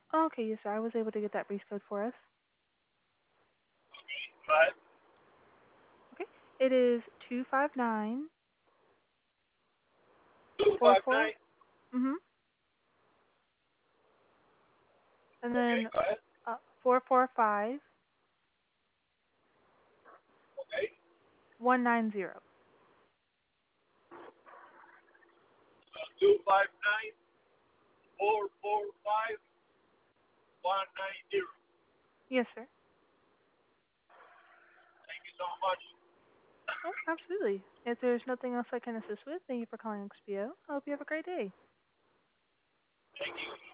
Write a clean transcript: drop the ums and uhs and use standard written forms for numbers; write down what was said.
Okay, yes, sir. I was able to get that brief code for us. But Okay. It is 259 two four five four. nine. Mhm. And Okay, then go ahead. 445 Okay. 190. 259 445 190. Yes, sir. Thank you so much. Oh, absolutely. If there's nothing else I can assist with, thank you for calling XPO. I hope you have a great day. Thank you.